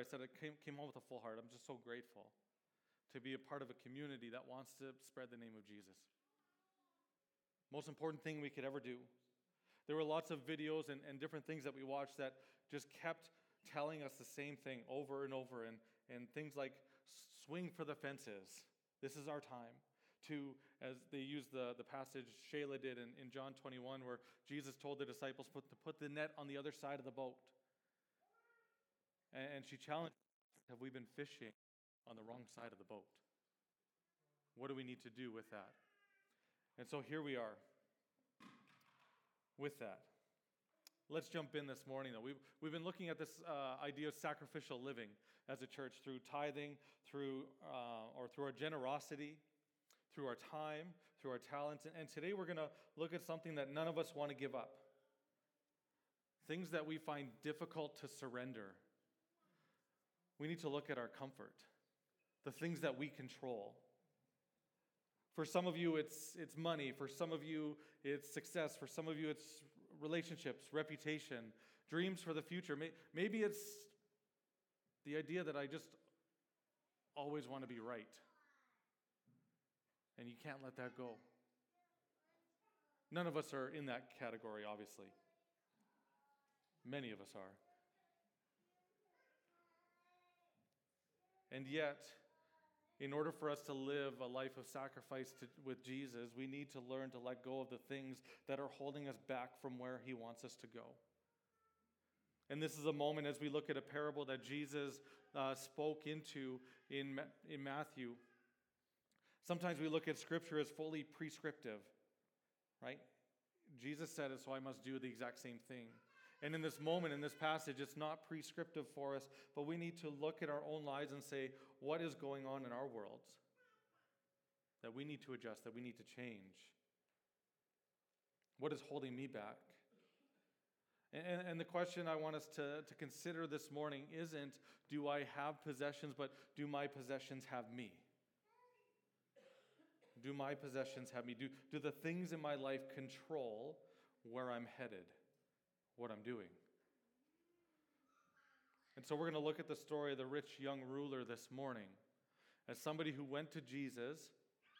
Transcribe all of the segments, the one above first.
I said I came home with a full heart. I'm just so grateful to be a part of a community that wants to spread the name of Jesus. Most important thing we could ever do. There were lots of videos and different things that we watched that just kept telling us the same thing over and over, and things like swing for the fences. This is our time. To, as they used the passage Shayla did in John 21, where Jesus told the disciples to put the net on the other side of the boat. And she challenged, have we been fishing on the wrong side of the boat? What do we need to do with that? And so here we are with that. Let's jump in this morning, though. We've been looking at this idea of sacrificial living as a church through tithing, through our generosity, through our time, through our talents. And today we're going to look at something that none of us want to give up. Things that we find difficult to surrender. We need to look at our comfort, the things that we control. For some of you, it's money. For some of you, it's success. For some of you, it's relationships, reputation, dreams for the future. Maybe it's the idea that I just always want to be right. And you can't let that go. None of us are in that category, obviously. Many of us are. And yet, in order for us to live a life of sacrifice with Jesus, we need to learn to let go of the things that are holding us back from where He wants us to go. And this is a moment as we look at a parable that Jesus spoke into in Matthew. Sometimes we look at Scripture as fully prescriptive, right? Jesus said it, so I must do the exact same thing. And in this moment, in this passage, it's not prescriptive for us, but we need to look at our own lives and say, what is going on in our worlds that we need to adjust, that we need to change? What is holding me back? And the question I want us to consider this morning isn't, do I have possessions, but do my possessions have me? Do my possessions have me? Do the things in my life control where I'm headed, what I'm doing? And so we're going to look at the story of the rich young ruler this morning as somebody who went to Jesus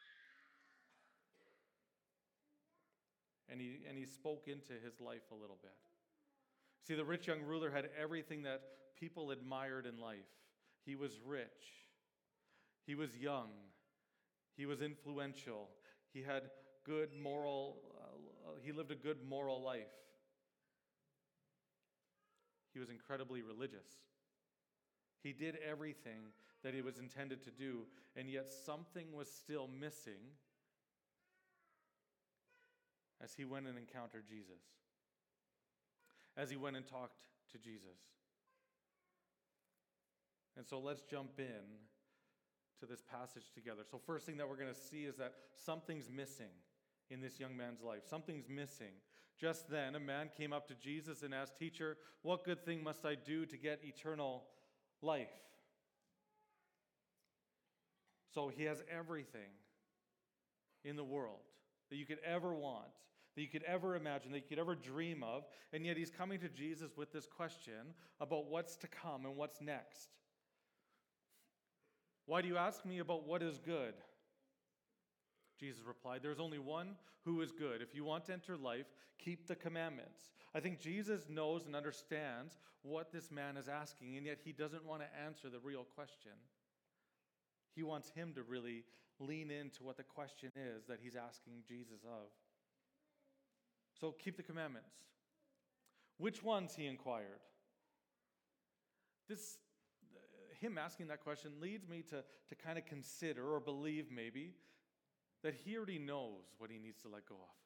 and he spoke into his life a little bit. See, the rich young ruler had everything that people admired in life. He was rich. He was young. He was influential. He had good moral, he lived a good moral life. He was incredibly religious. He did everything that he was intended to do, and yet something was still missing as he went and encountered Jesus, as he went and talked to Jesus. And so let's jump in to this passage together. So first thing that we're going to see is that something's missing in this young man's life. Something's missing. Just then, a man came up to Jesus and asked, "Teacher, what good thing must I do to get eternal life?" So he has everything in the world that you could ever want, that you could ever imagine, that you could ever dream of, and yet he's coming to Jesus with this question about what's to come and what's next. "Why do you ask me about what is good?" Jesus replied, "There's only one who is good. If you want to enter life, keep the commandments." I think Jesus knows and understands what this man is asking, and yet he doesn't want to answer the real question. He wants him to really lean into what the question is that he's asking Jesus of. So keep the commandments. "Which ones?" he inquired. Him asking that question leads me to kind of consider or believe maybe that he already knows what he needs to let go of.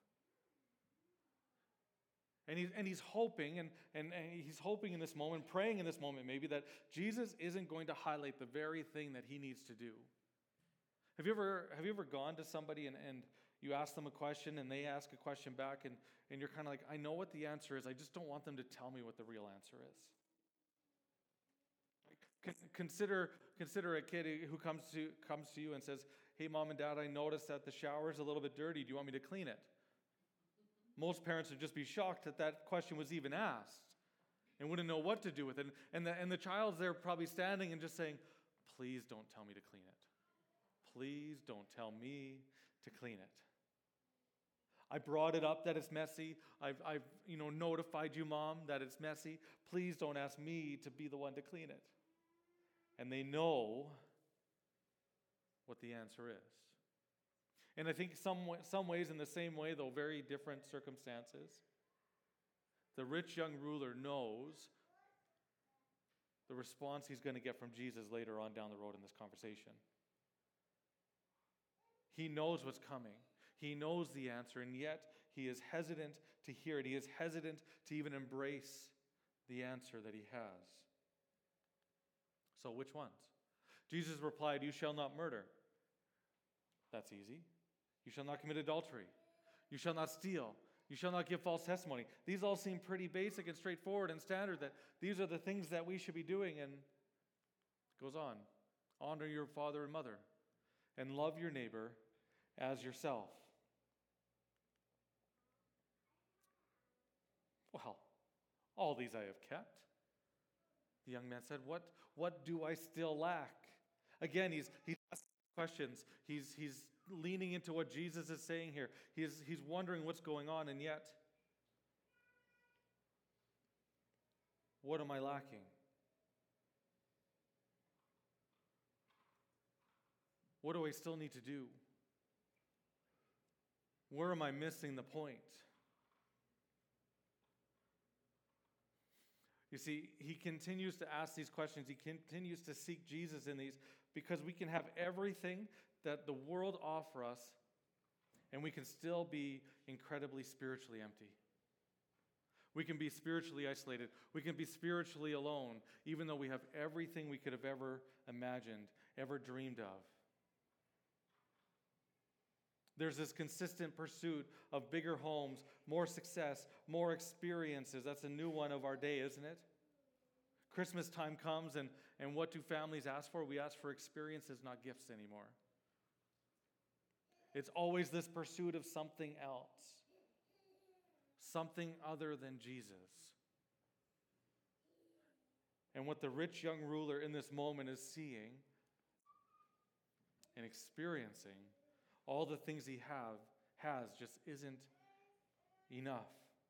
And he's hoping, and he's hoping in this moment, praying in this moment maybe, that Jesus isn't going to highlight the very thing that he needs to do. Have you ever gone to somebody and you ask them a question and they ask a question back and you're kind of like, I know what the answer is, I just don't want them to tell me what the real answer is. Consider a kid who comes to you and says, "Hey, Mom and Dad, I noticed that the shower is a little bit dirty. Do you want me to clean it?" Most parents would just be shocked that question was even asked. and wouldn't know what to do with it. And the child's there probably standing and just saying, please don't tell me to clean it. Please don't tell me to clean it. I brought it up that it's messy. I've notified you, Mom, that it's messy. Please don't ask me to be the one to clean it. And they know what the answer is. And I think some ways in the same way, though very different circumstances, the rich young ruler knows the response he's going to get from Jesus later on down the road in this conversation. He knows what's coming. He knows the answer, and yet he is hesitant to hear it. He is hesitant to even embrace the answer that he has. So which ones? Jesus replied, you shall not murder. That's easy. You shall not commit adultery. You shall not steal. You shall not give false testimony. These all seem pretty basic and straightforward and standard, that these are the things that we should be doing. And it goes on. Honor your father and mother, and love your neighbor as yourself. Well, all these I have kept. The young man said, what do I still lack? Again, he's asking questions. He's leaning into what Jesus is saying here. He's wondering what's going on, and yet, what am I lacking? What do I still need to do? Where am I missing the point? You see, he continues to ask these questions. He continues to seek Jesus in these, because we can have everything that the world offers us, and we can still be incredibly spiritually empty. We can be spiritually isolated. We can be spiritually alone, even though we have everything we could have ever imagined, ever dreamed of. There's this consistent pursuit of bigger homes, more success, more experiences. That's a new one of our day, isn't it? Christmas time comes, and what do families ask for? We ask for experiences, not gifts anymore. It's always this pursuit of something else, something other than Jesus. And what the rich young ruler in this moment is seeing and experiencing, all the things he has just isn't enough.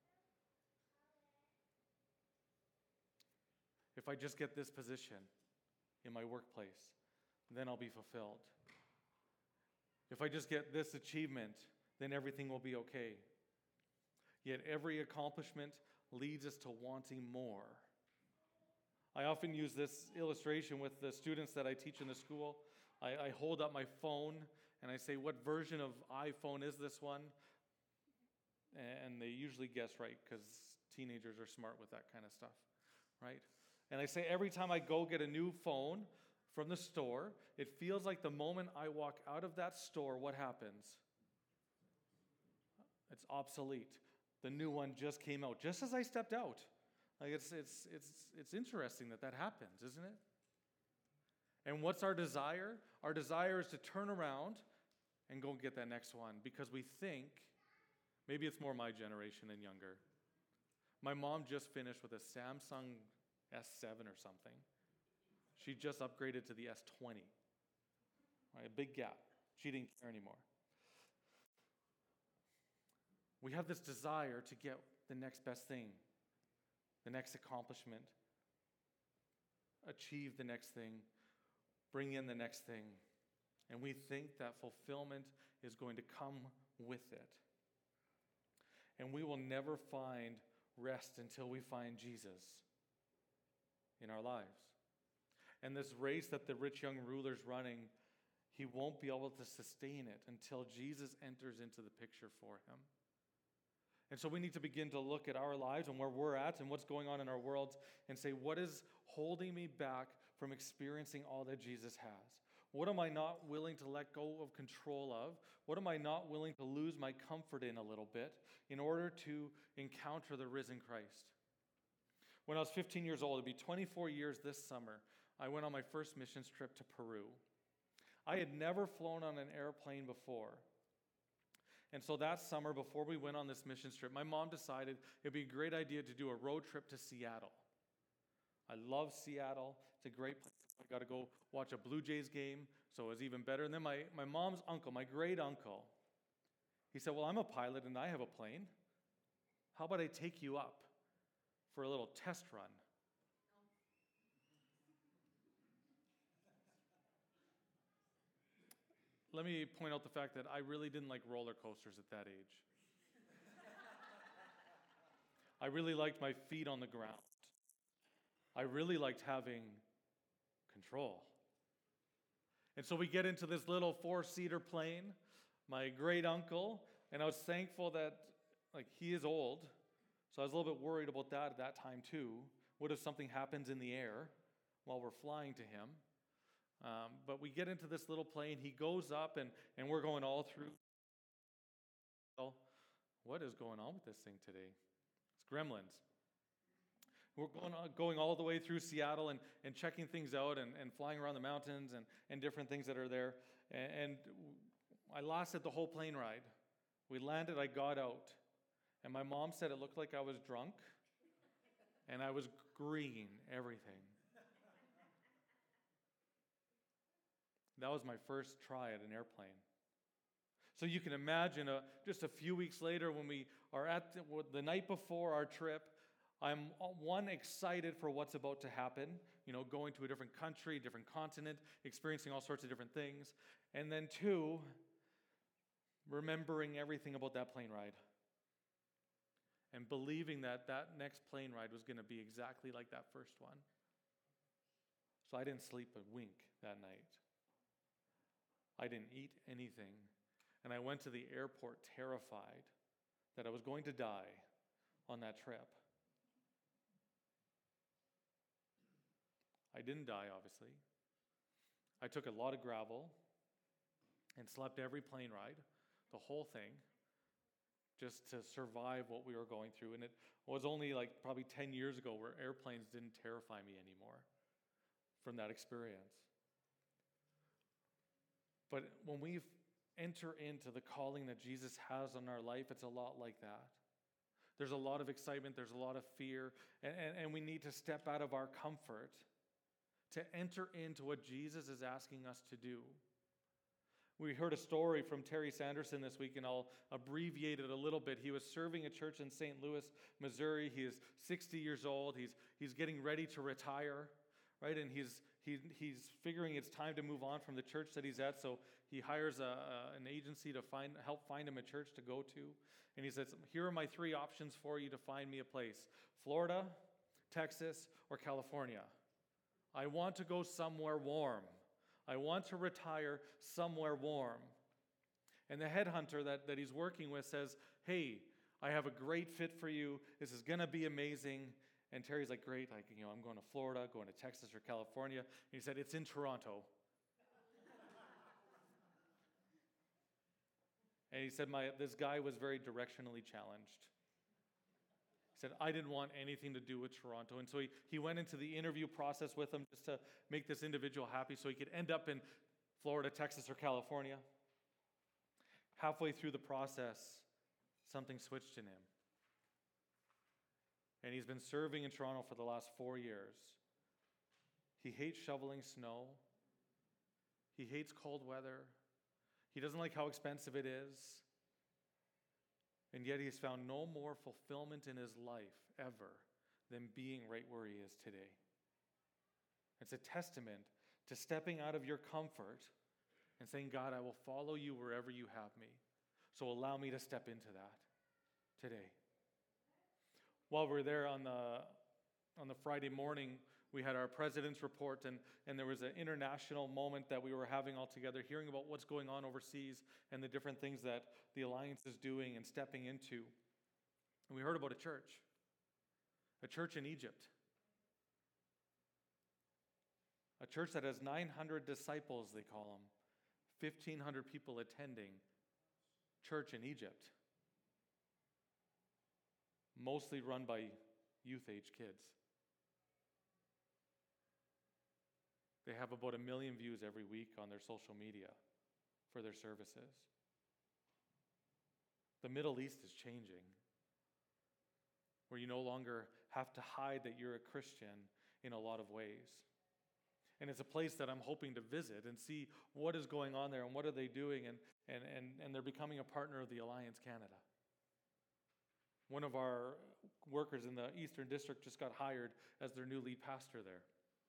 If I just get this position in my workplace, then I'll be fulfilled. If I just get this achievement, then everything will be okay. Yet every accomplishment leads us to wanting more. I often use this illustration with the students that I teach in the school. I hold up my phone and I say, what version of iPhone is this one? And they usually guess right, because teenagers are smart with that kind of stuff, right? And I say, every time I go get a new phone from the store, it feels like the moment I walk out of that store, what happens? It's obsolete. The new one just came out, just as I stepped out. Like it's interesting that happens, isn't it? And what's our desire? Our desire is to turn around and go get that next one, because we think, maybe it's more my generation and younger. My mom just finished with a Samsung S7 or something. She just upgraded to the S20. Right, a big gap. She didn't care anymore. We have this desire to get the next best thing, the next accomplishment, achieve the next thing, bring in the next thing. And we think that fulfillment is going to come with it. And we will never find rest until we find Jesus in our lives. And this race that the rich young ruler's running, he won't be able to sustain it until Jesus enters into the picture for him. And so we need to begin to look at our lives and where we're at and what's going on in our worlds and say, what is holding me back from experiencing all that Jesus has? What am I not willing to let go of control of? What am I not willing to lose my comfort in a little bit in order to encounter the risen Christ? When I was 15 years old, it'd be 24 years this summer, I went on my first missions trip to Peru. I had never flown on an airplane before. And so that summer, before we went on this missions trip, my mom decided it'd be a great idea to do a road trip to Seattle. I love Seattle. It's a great place. I got to go watch a Blue Jays game, so it was even better. And then my mom's uncle, my great uncle, he said, well, I'm a pilot and I have a plane. How about I take you up for a little test run? Let me point out the fact that I really didn't like roller coasters at that age. I really liked my feet on the ground. I really liked having control. And so we get into this little 4-seater plane, my great uncle, and I was thankful that, he is old, so I was a little bit worried about that at that time too. What if something happens in the air while we're flying to him? But we get into this little plane. He goes up, and we're going all through. Well, what is going on with this thing today? It's Gremlins. We're going all the way through Seattle and checking things out and flying around the mountains and different things that are there. And I lasted the whole plane ride. We landed, I got out. And my mom said it looked like I was drunk. And I was green, everything. That was my first try at an airplane. So you can imagine just a few weeks later when we are at the night before our trip, I'm, one, excited for what's about to happen, going to a different country, different continent, experiencing all sorts of different things. And then two, remembering everything about that plane ride. And believing that next plane ride was going to be exactly like that first one. So I didn't sleep a wink that night. I didn't eat anything. And I went to the airport terrified that I was going to die on that trip. I didn't die, obviously. I took a lot of gravel and slept every plane ride, the whole thing, just to survive what we were going through. And it was only probably 10 years ago where airplanes didn't terrify me anymore from that experience. But when we enter into the calling that Jesus has on our life, it's a lot like that. There's a lot of excitement, there's a lot of fear, and we need to step out of our comfort to enter into what Jesus is asking us to do. We heard a story from Terry Sanderson this week, and I'll abbreviate it a little bit. He was serving a church in St. Louis, Missouri. He is 60 years old. He's getting ready to retire, right? And he's figuring it's time to move on from the church that he's at, so he hires an agency to help find him a church to go to. And he says, here are my 3 options for you to find me a place: Florida, Texas, or California. I want to go somewhere warm. I want to retire somewhere warm. And the headhunter that he's working with says, hey, I have a great fit for you. This is going to be amazing. And Terry's like, great, I'm going to Florida, going to Texas or California. And he said, it's in Toronto. And he said, this guy was very directionally challenged. He said, I didn't want anything to do with Toronto. And so he went into the interview process with him just to make this individual happy so he could end up in Florida, Texas, or California. Halfway through the process, something switched in him. And he's been serving in Toronto for the last 4 years. He hates shoveling snow. He hates cold weather. He doesn't like how expensive it is. And yet he's found no more fulfillment in his life ever than being right where he is today. It's a testament to stepping out of your comfort and saying, God, I will follow you wherever you have me. So allow me to step into that today. While we're there on the Friday morning, we had our president's report, and there was an international moment that we were having all together, hearing about what's going on overseas and the different things that the Alliance is doing and stepping into. And we heard about a church in Egypt, a church that has 900 disciples, they call them, 1,500 people attending church in Egypt, mostly run by youth-age kids. They have about 1 million views every week on their social media for their services. The Middle East is changing, where you no longer have to hide that you're a Christian in a lot of ways. And it's a place that I'm hoping to visit and see what is going on there and what are they doing, and they're becoming a partner of the Alliance Canada. One of our workers in the Eastern District just got hired as their new lead pastor there.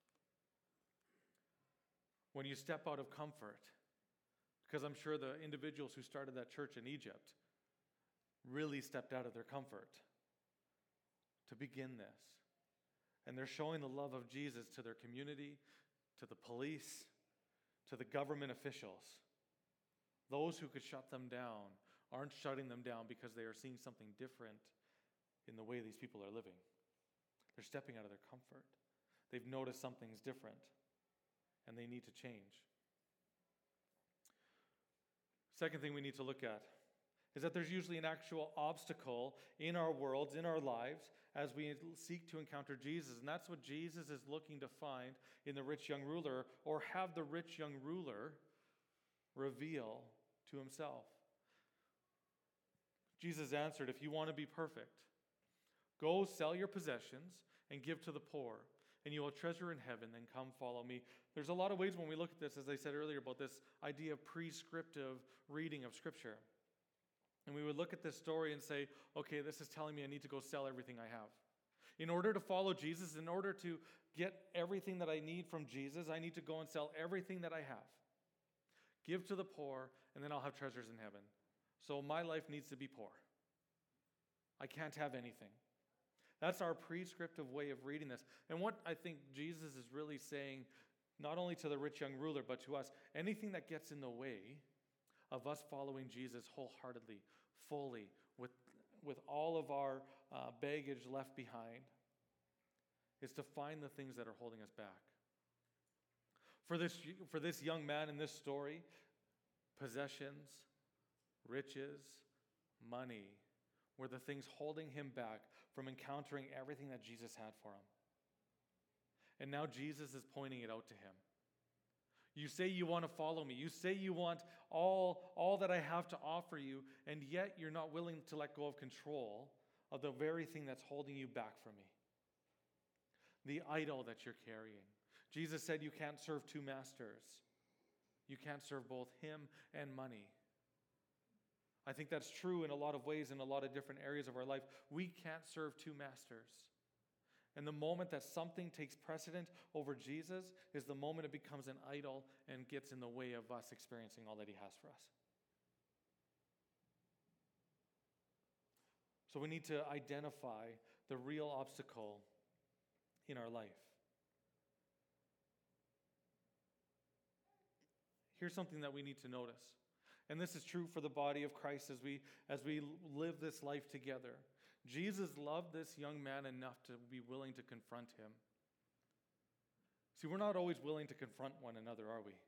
When you step out of comfort, because I'm sure the individuals who started that church in Egypt really stepped out of their comfort to begin this. And they're showing the love of Jesus to their community, to the police, to the government officials. Those who could shut them down aren't shutting them down because they are seeing something different in the way these people are living. They're stepping out of their comfort. They've noticed something's different, and they need to change. Second thing we need to look at is that there's usually an actual obstacle in our worlds, in our lives, as we seek to encounter Jesus. And that's what Jesus is looking to find in the rich young ruler, or have the rich young ruler reveal to himself. Jesus answered, "If you want to be perfect, go sell your possessions and give to the poor, and you will treasure in heaven, then come follow me." There's a lot of ways when we look at this, as I said earlier, about this idea of prescriptive reading of Scripture. And we would look at this story and say, okay, this is telling me I need to go sell everything I have. In order to follow Jesus, in order to get everything that I need from Jesus, I need to go and sell everything that I have. Give to the poor, and then I'll have treasures in heaven. So my life needs to be poor. I can't have anything. That's our prescriptive way of reading this. And what I think Jesus is really saying, not only to the rich young ruler, but to us, anything that gets in the way of us following Jesus wholeheartedly, fully, with all of our baggage left behind, is to find the things that are holding us back. For this young man in this story, possessions, riches, money were the things holding him back from encountering everything that Jesus had for him. And now Jesus is pointing it out to him. You say you want to follow me. You say you want all that I have to offer you, and yet you're not willing to let go of control of the very thing that's holding you back from me. The idol that you're carrying. Jesus said you can't serve two masters. You can't serve both him and money. I think that's true in a lot of ways, in a lot of different areas of our life. We can't serve two masters. And the moment that something takes precedent over Jesus is the moment it becomes an idol and gets in the way of us experiencing all that he has for us. So we need to identify the real obstacle in our life. Here's something that we need to notice. And this is true for the body of Christ as we live this life together. Jesus loved this young man enough to be willing to confront him. See, we're not always willing to confront one another, are we?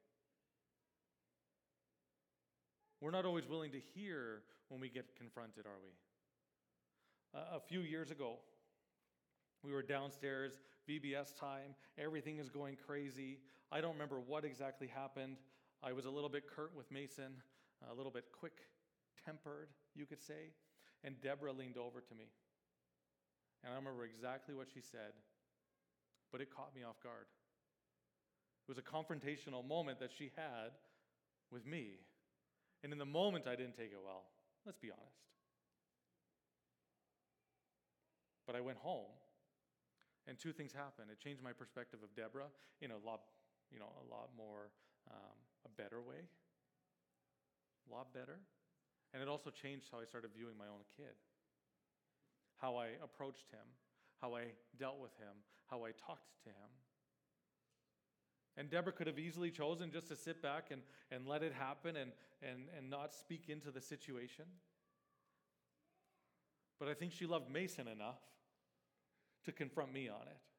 We're not always willing to hear when we get confronted, are we? A few years ago, we were downstairs, VBS time, everything is going crazy. I don't remember what exactly happened. I was a little bit curt with Mason, a little bit quick-tempered, you could say. And Deborah leaned over to me. And I remember exactly what she said, but it caught me off guard. It was a confrontational moment that she had with me. And in the moment, I didn't take it well. Let's be honest. But I went home, and two things happened. It changed my perspective of Deborah in a lot more, a better way. A lot better. And it also changed how I started viewing my own kid. How I approached him, how I dealt with him, how I talked to him. And Deborah could have easily chosen just to sit back and let it happen and not speak into the situation. But I think she loved Mason enough to confront me on it.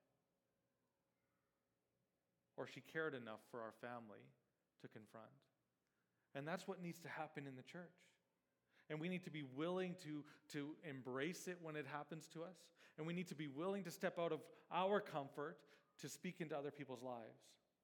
Or she cared enough for our family to confront. And that's what needs to happen in the church. And we need to be willing to embrace it when it happens to us. And we need to be willing to step out of our comfort to speak into other people's lives.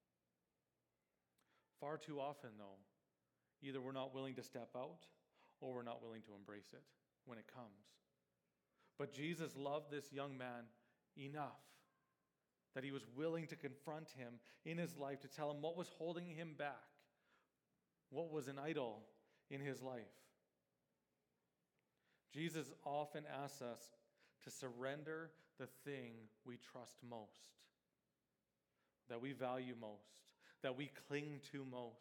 Far too often, though, either we're not willing to step out or we're not willing to embrace it when it comes. But Jesus loved this young man enough that he was willing to confront him in his life, to tell him what was holding him back, what was an idol in his life. Jesus often asks us to surrender the thing we trust most, that we value most, that we cling to most.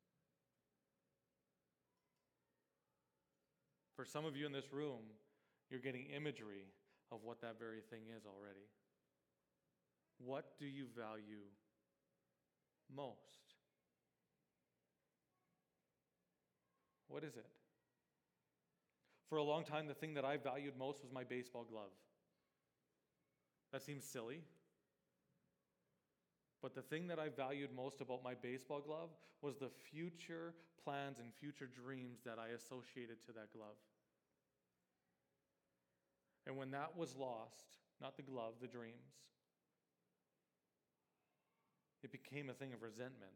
For some of you in this room, you're getting imagery of what that very thing is already. What do you value most? What is it? For a long time, the thing that I valued most was my baseball glove. That seems silly. But the thing that I valued most about my baseball glove was the future plans and future dreams that I associated to that glove. And when that was lost, not the glove, the dreams, it became a thing of resentment,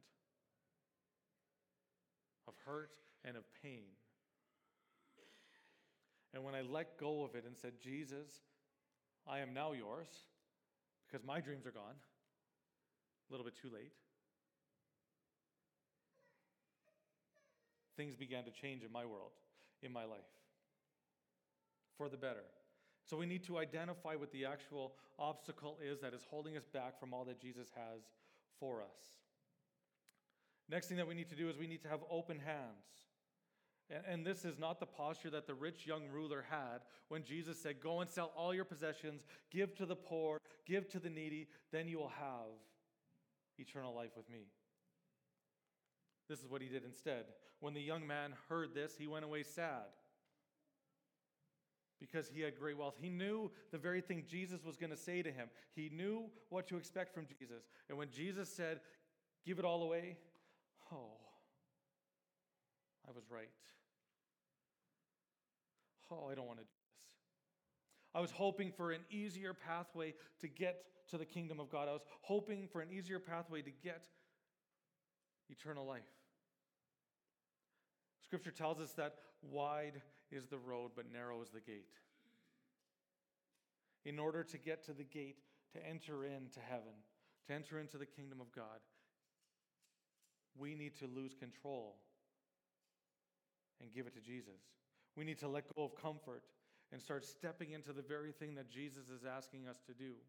of hurt, and of pain. And when I let go of it and said, Jesus, I am now yours, because my dreams are gone, a little bit too late, things began to change in my world, in my life, for the better. So we need to identify what the actual obstacle is that is holding us back from all that Jesus has for us. Next thing that we need to do is we need to have open hands. And this is not the posture that the rich young ruler had when Jesus said, go and sell all your possessions, give to the poor, give to the needy, then you will have eternal life with me. This is what he did instead. When the young man heard this, he went away sad because he had great wealth. He knew the very thing Jesus was going to say to him. He knew what to expect from Jesus. And when Jesus said, give it all away, oh, I was right. Oh, I don't want to do this. I was hoping for an easier pathway to get to the kingdom of God. I was hoping for an easier pathway to get eternal life. Scripture tells us that wide is the road, but narrow is the gate. In order to get to the gate, to enter into heaven, to enter into the kingdom of God, we need to lose control and give it to Jesus. We need to let go of comfort and start stepping into the very thing that Jesus is asking us to do.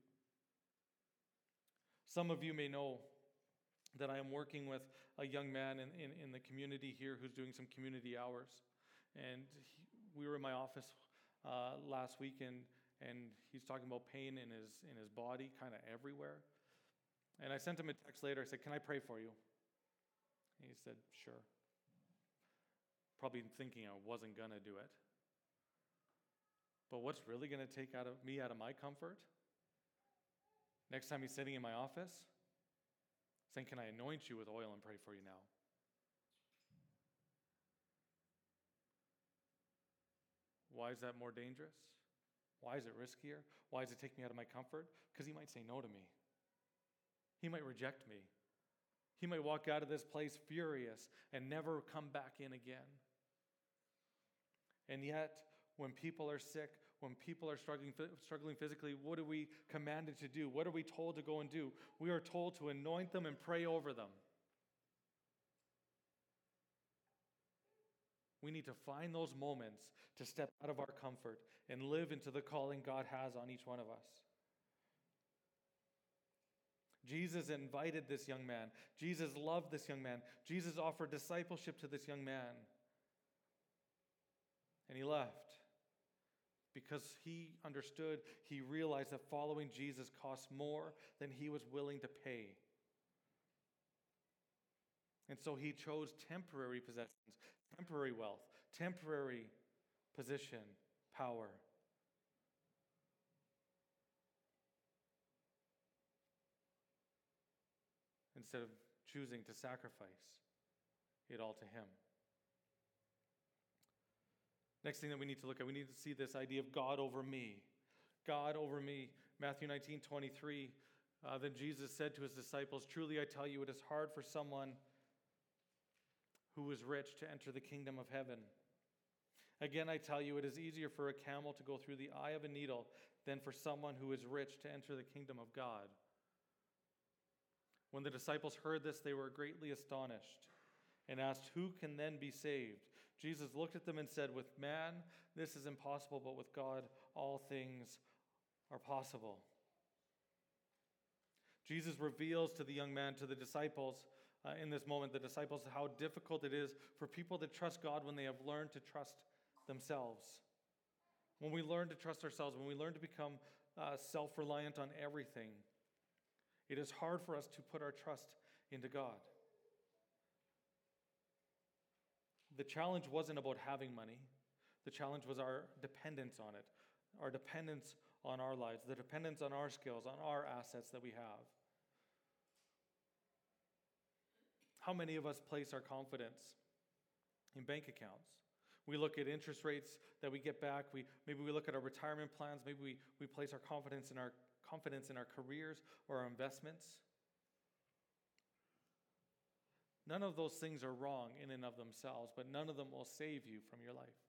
Some of you may know that I am working with a young man in the community here who's doing some community hours. And we were in my office last week, and he's talking about pain in his body, kind of everywhere. And I sent him a text later. I said, can I pray for you? And he said, sure. Probably thinking I wasn't going to do it. But what's really going to take me out of my comfort? Next time he's sitting in my office, saying, can I anoint you with oil and pray for you now? Why is that more dangerous? Why is it riskier? Why does it take me out of my comfort? Because he might say no to me. He might reject me. He might walk out of this place furious and never come back in again. And yet, when people are sick, when people are struggling physically, what are we commanded to do? What are we told to go and do? We are told to anoint them and pray over them. We need to find those moments to step out of our comfort and live into the calling God has on each one of us. Jesus invited this young man. Jesus loved this young man. Jesus offered discipleship to this young man. And he left because he understood, he realized that following Jesus costs more than he was willing to pay. And so he chose temporary possessions, temporary wealth, temporary position, power. Instead of choosing to sacrifice it all to him. Next thing that we need to look at, we need to see this idea of God over me. God over me. Matthew 19:23. Then Jesus said to his disciples, truly I tell you, it is hard for someone who is rich to enter the kingdom of heaven. Again, I tell you, it is easier for a camel to go through the eye of a needle than for someone who is rich to enter the kingdom of God. When the disciples heard this, they were greatly astonished and asked, "Who can then be saved?" Jesus looked at them and said, "With man, this is impossible, but with God, all things are possible." Jesus reveals to the young man, to the disciples, in this moment, the disciples, how difficult it is for people to trust God when they have learned to trust themselves. When we learn to trust ourselves, when we learn to become self-reliant on everything, it is hard for us to put our trust into God. The challenge wasn't about having money. The challenge was our dependence on it, our dependence on our lives, the dependence on our skills, on our assets that we have. How many of us place our confidence in bank accounts? We look at interest rates that we get back. Maybe we look at our retirement plans. Maybe we place our confidence in our careers or our investments. None of those things are wrong in and of themselves, but none of them will save you from your life.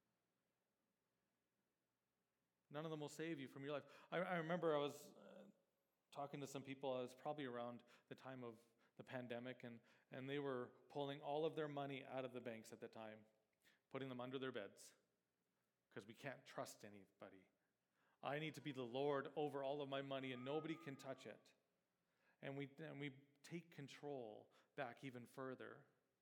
None of them will save you from your life. I remember I was talking to some people. I was probably around the time of the pandemic, and they were pulling all of their money out of the banks at the time, putting them under their beds, because we can't trust anybody. I need to be the Lord over all of my money, and nobody can touch it. And we take control back even further.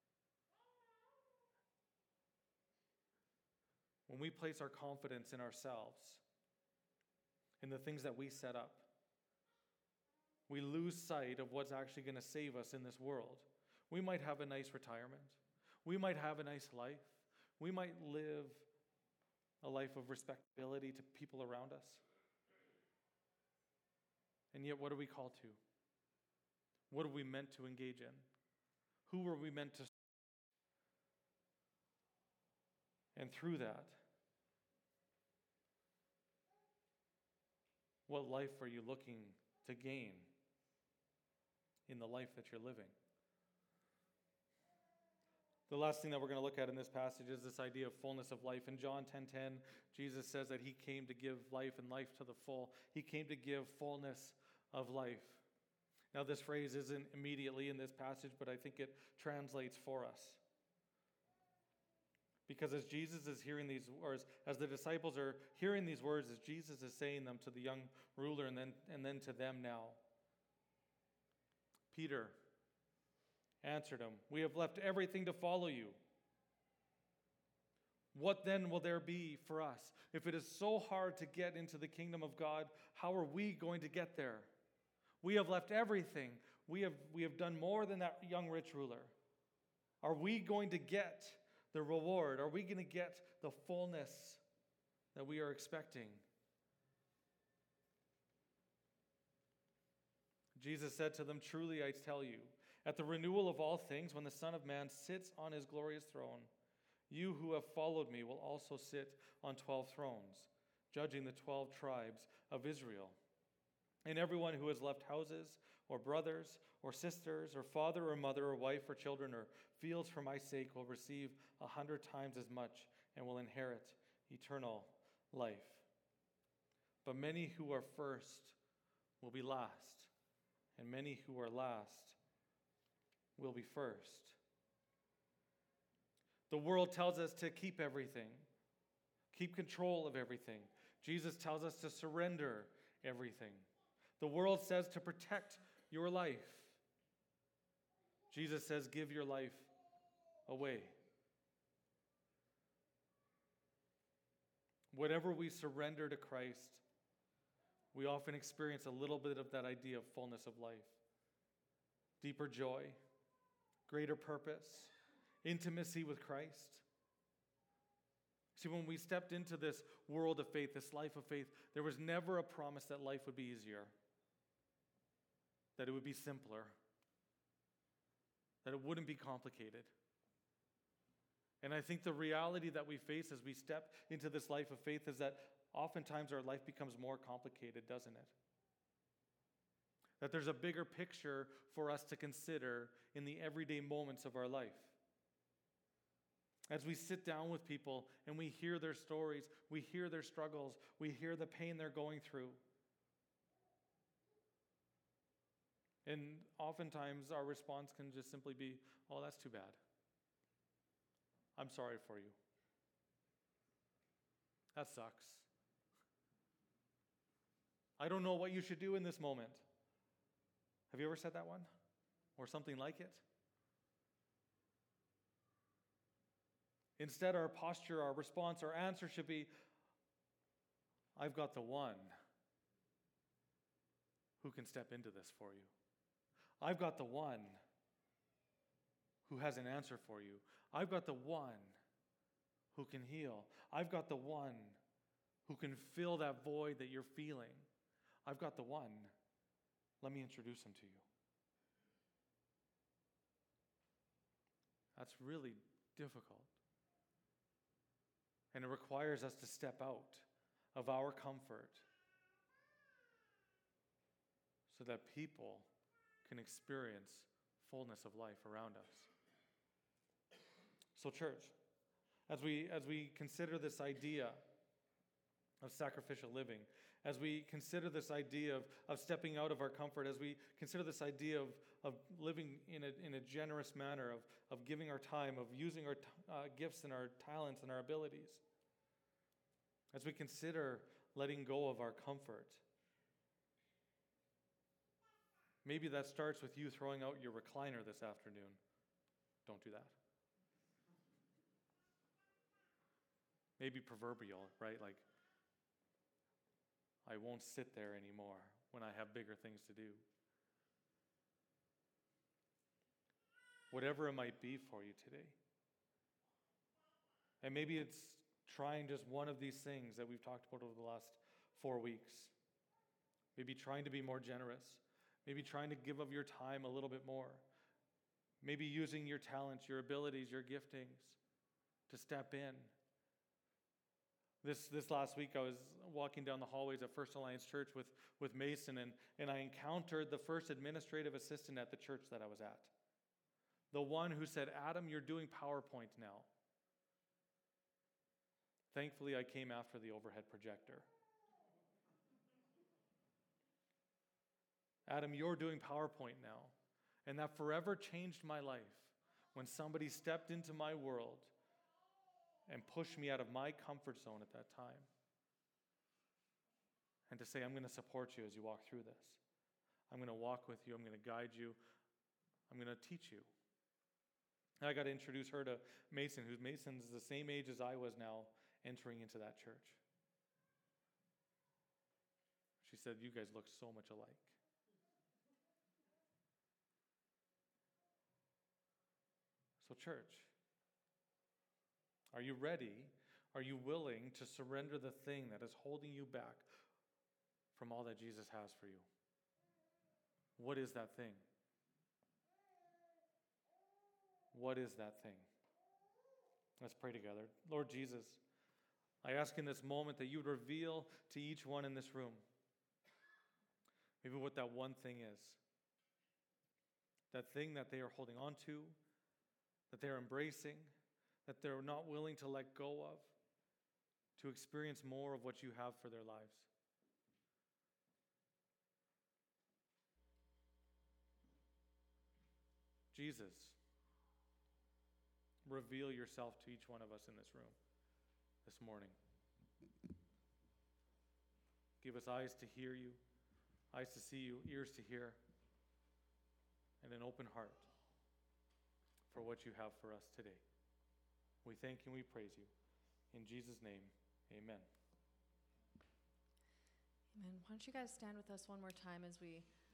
When we place our confidence in ourselves, in the things that we set up, we lose sight of what's actually going to save us in this world. We might have a nice retirement. We might have a nice life. We might live a life of respectability to people around us. And yet, what are we called to? What are we meant to engage in? Who are we meant to serve? And through that, what life are you looking to gain in the life that you're living? The last thing that we're going to look at in this passage is this idea of fullness of life. In John 10:10, Jesus says that he came to give life and life to the full. He came to give fullness of life. Now, this phrase isn't immediately in this passage, but I think it translates for us. Because as Jesus is hearing these words, as the disciples are hearing these words, as Jesus is saying them to the young ruler and then to them now, Peter answered him, "We have left everything to follow you. What then will there be for us? If it is so hard to get into the kingdom of God, how are we going to get there? We have left everything. We have done more than that young rich ruler. Are we going to get the reward? Are we going to get the fullness that we are expecting?" Jesus said to them, "Truly I tell you, at the renewal of all things, when the Son of Man sits on his glorious throne, you who have followed me will also sit on 12 thrones, judging the 12 tribes of Israel. And everyone who has left houses or brothers or sisters or father or mother or wife or children or fields for my sake will receive 100 times as much and will inherit eternal life. But many who are first will be last, and many who are last will be first." The world tells us to keep everything, keep control of everything. Jesus tells us to surrender everything. The world says to protect your life. Jesus says, give your life away. Whatever we surrender to Christ, we often experience a little bit of that idea of fullness of life. Deeper joy, greater purpose, intimacy with Christ. See, when we stepped into this world of faith, this life of faith, there was never a promise that life would be easier, that it would be simpler, that it wouldn't be complicated. And I think the reality that we face as we step into this life of faith is that oftentimes our life becomes more complicated, doesn't it? That there's a bigger picture for us to consider in the everyday moments of our life. As we sit down with people and we hear their stories, we hear their struggles, we hear the pain they're going through. And oftentimes our response can just simply be, oh, that's too bad. I'm sorry for you. That sucks. I don't know what you should do in this moment. Have you ever said that one? Or something like it? Instead, our posture, our response, our answer should be, I've got the one who can step into this for you. I've got the one who has an answer for you. I've got the one who can heal. I've got the one who can fill that void that you're feeling. I've got the one. Let me introduce him to you. That's really difficult. And it requires us to step out of our comfort so that people can experience fullness of life around us. So, church, as we consider this idea of sacrificial living, as we consider this idea of stepping out of our comfort, as we consider this idea of living in a generous manner, of giving our time, of using our gifts and our talents and our abilities, as we consider letting go of our comfort, maybe that starts with you throwing out your recliner this afternoon. Don't do that. Maybe proverbial, right? Like, I won't sit there anymore when I have bigger things to do. Whatever it might be for you today. And maybe it's trying just one of these things that we've talked about over the last 4 weeks. Maybe trying to be more generous. Maybe trying to give of your time a little bit more. Maybe using your talents, your abilities, your giftings to step in. This last week I was walking down the hallways at First Alliance Church with Mason, and I encountered the first administrative assistant at the church that I was at. The one who said, Adam, you're doing PowerPoint now. Thankfully, I came after the overhead projector. Adam, you're doing PowerPoint now. And that forever changed my life when somebody stepped into my world and pushed me out of my comfort zone at that time. And to say, I'm going to support you as you walk through this. I'm going to walk with you. I'm going to guide you. I'm going to teach you. And I got to introduce her to Mason, who's Mason's the same age as I was now entering into that church. She said, you guys look so much alike. So church, are you ready? Are you willing to surrender the thing that is holding you back from all that Jesus has for you? What is that thing? What is that thing? Let's pray together. Lord Jesus, I ask in this moment that you would reveal to each one in this room maybe what that one thing is. That thing that they are holding on to, that they're embracing, that they're not willing to let go of, to experience more of what you have for their lives. Jesus, reveal yourself to each one of us in this room this morning. Give us eyes to hear you, eyes to see you, ears to hear, and an open heart for what you have for us today. We thank you and we praise you. In Jesus' name, amen. Amen. Why don't you guys stand with us one more time as we